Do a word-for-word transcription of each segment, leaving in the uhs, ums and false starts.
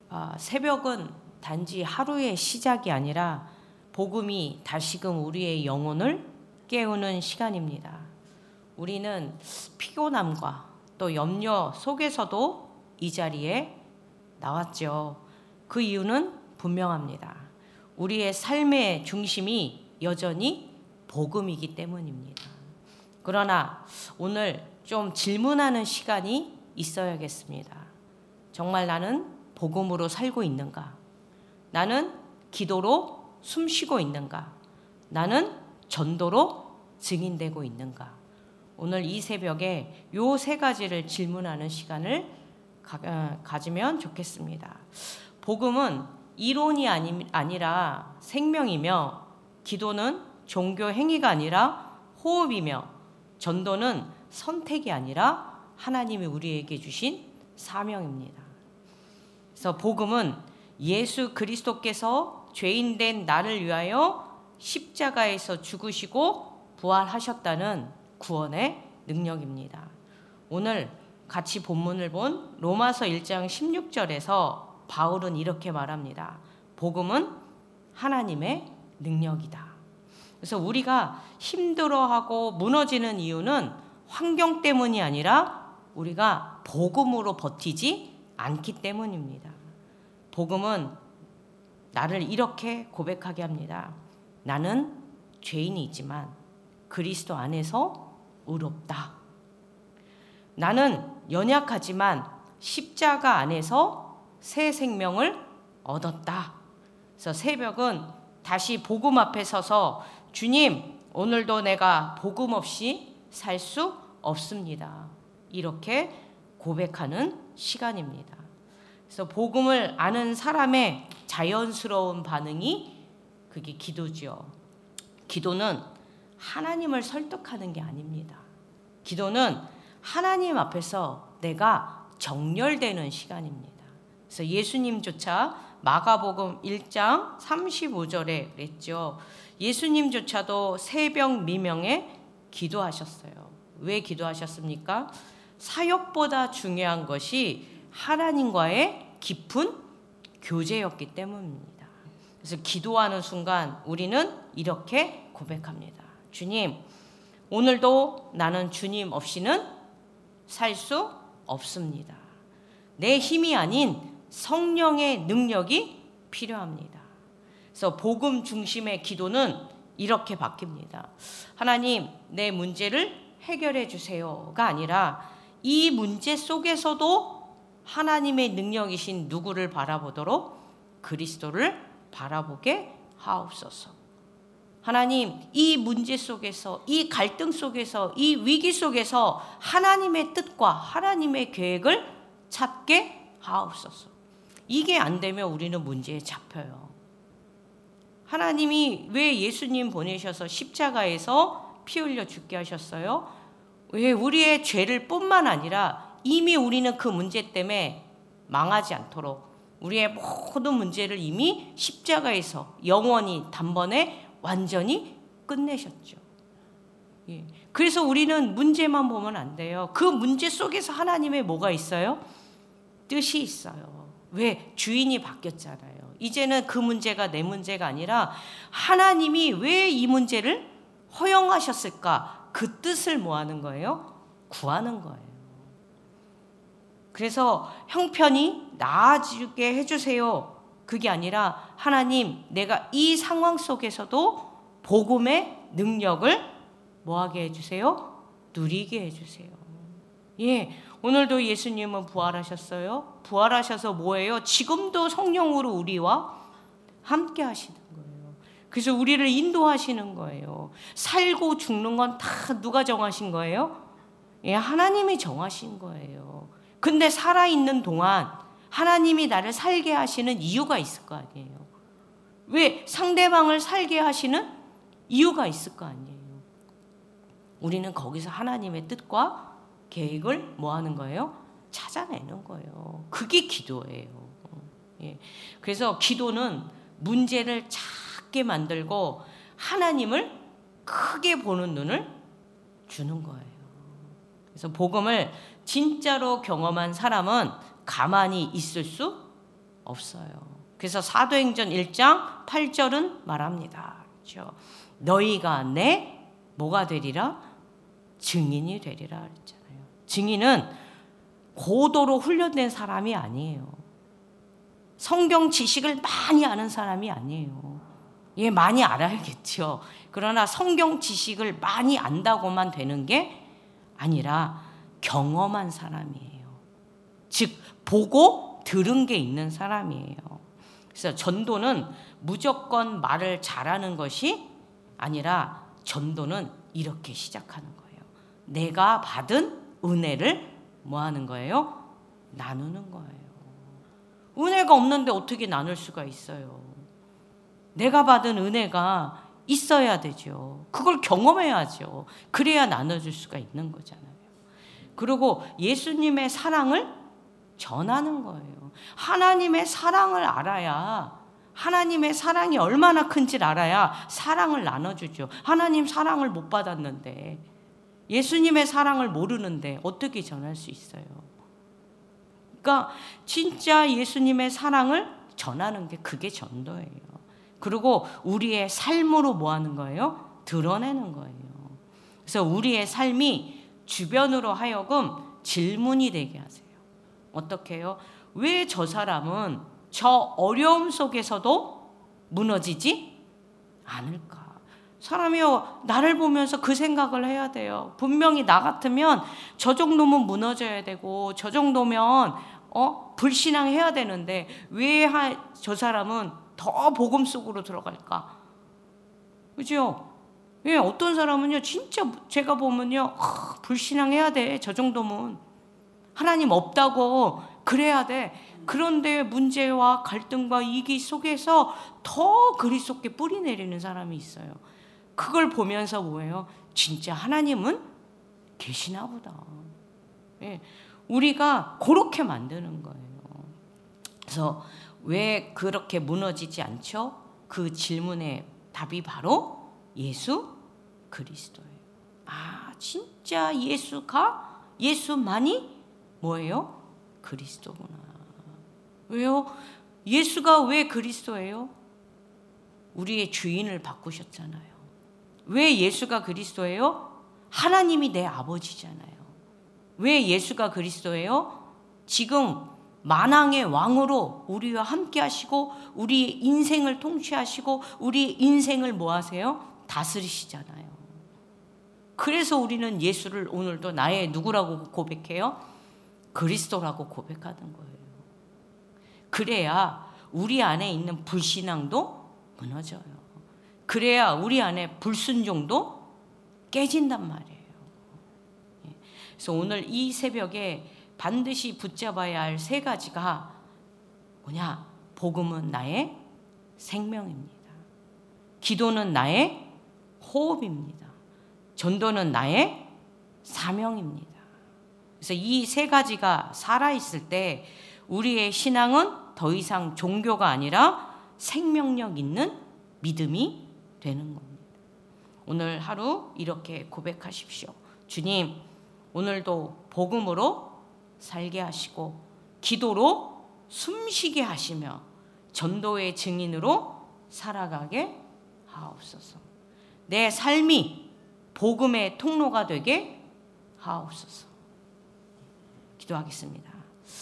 아, 새벽은 단지 하루의 시작이 아니라 복음이 다시금 우리의 영혼을 깨우는 시간입니다. 우리는 피곤함과 또 염려 속에서도 이 자리에 나왔죠. 그 이유는 분명합니다. 우리의 삶의 중심이 여전히 복음이기 때문입니다. 그러나 오늘 좀 질문하는 시간이 있어야겠습니다. 정말 나는 복음으로 살고 있는가? 나는 기도로 숨쉬고 있는가? 나는 전도로 증인되고 있는가? 오늘 이 새벽에 요 세 가지를 질문하는 시간을 가, 어, 가지면 좋겠습니다. 복음은 이론이 아니, 아니라 생명이며, 기도는 종교 행위가 아니라 호흡이며, 전도는 선택이 아니라 하나님이 우리에게 주신 사명입니다. 그래서 복음은 예수 그리스도께서 죄인된 나를 위하여 십자가에서 죽으시고 부활하셨다는 구원의 능력입니다. 오늘 같이 본문을 본 로마서 일 장 십육 절에서 바울은 이렇게 말합니다. 복음은 하나님의 능력이다. 그래서 우리가 힘들어하고 무너지는 이유는 환경 때문이 아니라 우리가 복음으로 버티지 않기 때문입니다. 복음은 나를 이렇게 고백하게 합니다. 나는 죄인이지만 그리스도 안에서 의롭다. 나는 연약하지만 십자가 안에서 새 생명을 얻었다. 그래서 새벽은 다시 복음 앞에 서서 주님, 오늘도 내가 복음 없이 살 수 없습니다. 이렇게 고백하는 시간입니다. 그래서 복음을 아는 사람의 자연스러운 반응이 그게 기도죠. 기도는 하나님을 설득하는 게 아닙니다. 기도는 하나님 앞에서 내가 정렬되는 시간입니다. 그래서 예수님조차 마가복음 일 장 삼십오 절에 그랬죠. 예수님조차도 새벽 미명에 기도하셨어요. 왜 기도하셨습니까? 사역보다 중요한 것이 하나님과의 깊은 교제였기 때문입니다. 그래서 기도하는 순간 우리는 이렇게 고백합니다. 주님, 오늘도 나는 주님 없이는 살 수 없습니다. 내 힘이 아닌 성령의 능력이 필요합니다. 그래서 복음 중심의 기도는 이렇게 바뀝니다. 하나님, 내 문제를 해결해 주세요가 아니라 이 문제 속에서도 하나님의 능력이신 누구를 바라보도록 그리스도를 바라보게 하옵소서. 하나님, 이 문제 속에서, 이 갈등 속에서, 이 위기 속에서 하나님의 뜻과 하나님의 계획을 찾게 하옵소서. 이게 안 되면 우리는 문제에 잡혀요. 하나님이 왜 예수님 보내셔서 십자가에서 피 흘려 죽게 하셨어요? 왜 우리의 죄를 뿐만 아니라 이미 우리는 그 문제 때문에 망하지 않도록 우리의 모든 문제를 이미 십자가에서 영원히 단번에 완전히 끝내셨죠. 예. 그래서 우리는 문제만 보면 안 돼요. 그 문제 속에서 하나님의 뭐가 있어요? 뜻이 있어요. 왜? 주인이 바뀌었잖아요. 이제는 그 문제가 내 문제가 아니라 하나님이 왜 이 문제를 허용하셨을까? 그 뜻을 뭐 하는 거예요? 구하는 거예요. 그래서 형편이 나아지게 해주세요. 그게 아니라 하나님, 내가 이 상황 속에서도 복음의 능력을 뭐하게 해주세요? 누리게 해주세요. 예, 오늘도 예수님은 부활하셨어요. 부활하셔서 뭐예요? 지금도 성령으로 우리와 함께 하시는 거예요. 그래서 우리를 인도하시는 거예요. 살고 죽는 건 다 누가 정하신 거예요? 예, 하나님이 정하신 거예요. 근데 살아있는 동안 하나님이 나를 살게 하시는 이유가 있을 거 아니에요. 왜? 상대방을 살게 하시는 이유가 있을 거 아니에요. 우리는 거기서 하나님의 뜻과 계획을 뭐 하는 거예요? 찾아내는 거예요. 그게 기도예요. 예. 그래서 기도는 문제를 작게 만들고 하나님을 크게 보는 눈을 주는 거예요. 그래서 복음을 진짜로 경험한 사람은 가만히 있을 수 없어요. 그래서 사도행전 일 장 팔 절은 말합니다. 그렇죠? 너희가 내 뭐가 되리라? 증인이 되리라 그랬잖아요. 증인은 고도로 훈련된 사람이 아니에요. 성경 지식을 많이 아는 사람이 아니에요. 예, 많이 알아야겠죠. 그러나 성경 지식을 많이 안다고만 되는 게 아니라 경험한 사람이에요. 즉 보고 들은 게 있는 사람이에요. 그래서 전도는 무조건 말을 잘하는 것이 아니라 전도는 이렇게 시작하는 거예요. 내가 받은 은혜를 뭐 하는 거예요? 나누는 거예요. 은혜가 없는데 어떻게 나눌 수가 있어요? 내가 받은 은혜가 있어야 되죠. 그걸 경험해야죠. 그래야 나눠줄 수가 있는 거잖아요. 그리고 예수님의 사랑을 전하는 거예요. 하나님의 사랑을 알아야, 하나님의 사랑이 얼마나 큰지를 알아야 사랑을 나눠주죠. 하나님 사랑을 못 받았는데, 예수님의 사랑을 모르는데 어떻게 전할 수 있어요? 그러니까 진짜 예수님의 사랑을 전하는 게 그게 전도예요. 그리고 우리의 삶으로 뭐 하는 거예요? 드러내는 거예요. 그래서 우리의 삶이 주변으로 하여금 질문이 되게 하세요. 어떻게 해요? 왜 저 사람은 저 어려움 속에서도 무너지지 않을까? 사람이요, 나를 보면서 그 생각을 해야 돼요. 분명히 나 같으면 저 정도면 무너져야 되고 저 정도면 어? 불신앙해야 되는데 왜 저 사람은 더 복음 속으로 들어갈까? 그죠? 예, 어떤 사람은요, 진짜 제가 보면요, 아, 불신앙해야 돼. 저 정도면. 하나님 없다고 그래야 돼. 그런데 문제와 갈등과 위기 속에서 더 그리스도께 뿌리 내리는 사람이 있어요. 그걸 보면서 뭐예요? 진짜 하나님은 계시나 보다. 예, 우리가 그렇게 만드는 거예요. 그래서 왜 그렇게 무너지지 않죠? 그 질문의 답이 바로 예수 그리스도예요. 아, 진짜 예수가, 예수만이 뭐예요? 그리스도구나. 왜요? 예수가 왜 그리스도예요? 우리의 주인을 바꾸셨잖아요. 왜 예수가 그리스도예요? 하나님이 내 아버지잖아요. 왜 예수가 그리스도예요? 지금 만왕의 왕으로 우리와 함께 하시고 우리 인생을 통치하시고 우리 인생을 뭐 하세요? 다스리시잖아요. 그래서 우리는 예수를 오늘도 나의 누구라고 고백해요? 그리스도라고 고백하는 거예요. 그래야 우리 안에 있는 불신앙도 무너져요. 그래야 우리 안에 불순종도 깨진단 말이에요. 그래서 오늘 이 새벽에 반드시 붙잡아야 할 세 가지가 뭐냐? 복음은 나의 생명입니다. 기도는 나의 호흡입니다. 전도는 나의 사명입니다. 그래서 이 세 가지가 살아있을 때 우리의 신앙은 더 이상 종교가 아니라 생명력 있는 믿음이 되는 겁니다. 오늘 하루 이렇게 고백하십시오. 주님, 오늘도 복음으로 살게 하시고 기도로 숨쉬게 하시며 전도의 증인으로 살아가게 하옵소서. 내 삶이 복음의 통로가 되게 하옵소서. 기도하겠습니다.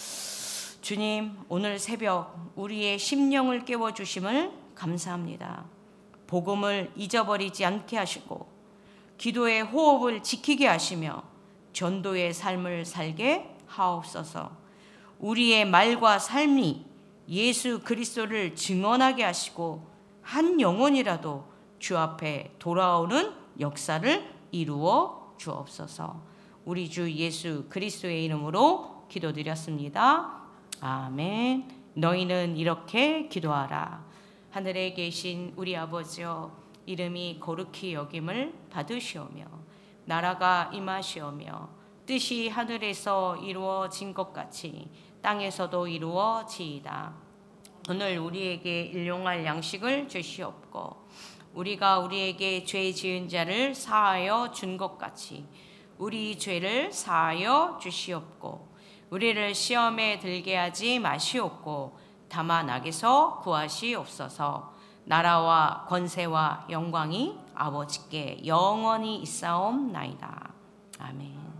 주님, 오늘 새벽 우리의 심령을 깨워주심을 감사합니다. 복음을 잊어버리지 않게 하시고 기도의 호흡을 지키게 하시며 전도의 삶을 살게 하옵소서. 우리의 말과 삶이 예수 그리스도를 증언하게 하시고 한 영혼이라도 주 앞에 돌아오는 역사를 이루어 주옵소서. 우리 주 예수 그리스도의 이름으로 기도드렸습니다. 아멘. 너희는 이렇게 기도하라. 하늘에 계신 우리 아버지여, 이름이 거룩히 여김을 받으시오며 나라가 임하시오며 뜻이 하늘에서 이루어진 것 같이 땅에서도 이루어지이다. 오늘 우리에게 일용할 양식을 주시옵고 우리가 우리에게 죄 지은 자를 사하여 준 것 같이 우리 죄를 사하여 주시옵고 우리를 시험에 들게 하지 마시옵고 다만 악에서 구하시옵소서. 나라와 권세와 영광이 아버지께 영원히 있사옵나이다. 아멘.